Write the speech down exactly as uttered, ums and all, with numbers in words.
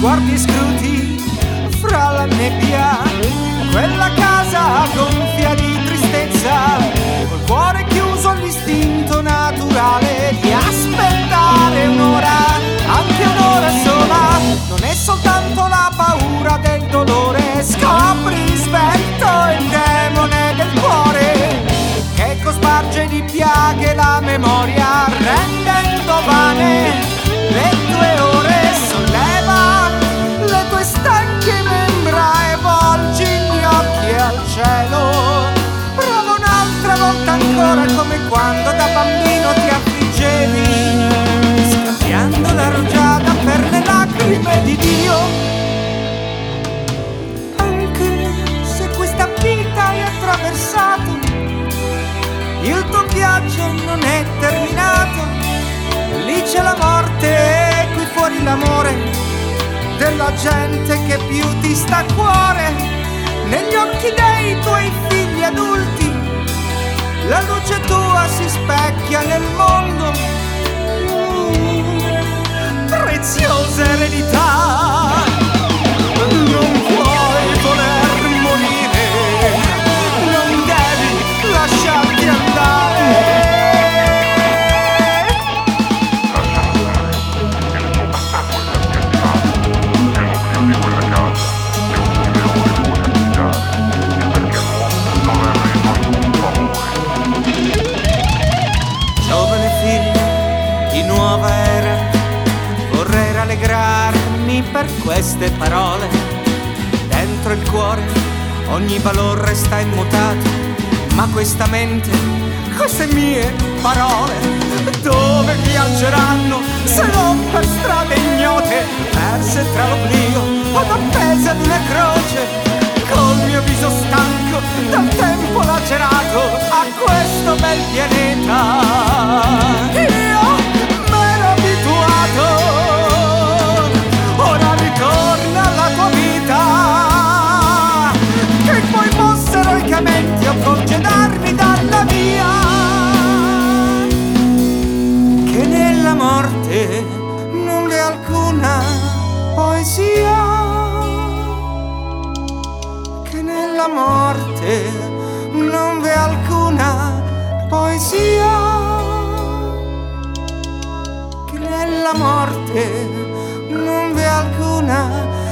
sguardi scruti fra la nebbia, quella casa gonfia di tristezza, col cuore chiuso all'istinto naturale di aspettare un'ora, anche un'ora sola. Non è soltanto la paura del dolore, scopri svelto il demone del cuore che cosparge di piaghe la memoria, rendendo vane le tue ore. Solleva le tue stanche membra e volgi gli occhi al cielo. Prova un'altra volta ancora come quando da bambino ti affliggevi, scambiando la rugiada per le lacrime di Dio. Anche se questa vita hai attraversato, il tuo viaggio non è terminato. Lì c'è la morte e qui fuori l'amore della gente che più ti sta a cuore. Negli occhi dei tuoi figli adulti la luce tua si specchia nel mondo. Mm, preziosa eredità, non puoi voler morire, non devi lasciarti andare. Giovane figlia di nuova era, vorrei rallegrarmi per queste parole. Dentro il cuore ogni valor resta immutato, ma questa mente, queste mie parole, dove viaggeranno se non per strade ignote, perse tra l'oblio o appese ad una croce, col mio viso stanco dal tempo lacerato a questo bel pianeta. Io m'ero abituato, ora ritorna alla tua vita, che poi fossero i camenti o congedarmi dalla via, che nella morte non v'è alcuna poesia, che nella morte non v'è alcuna poesia, che nella morte non v'è alcuna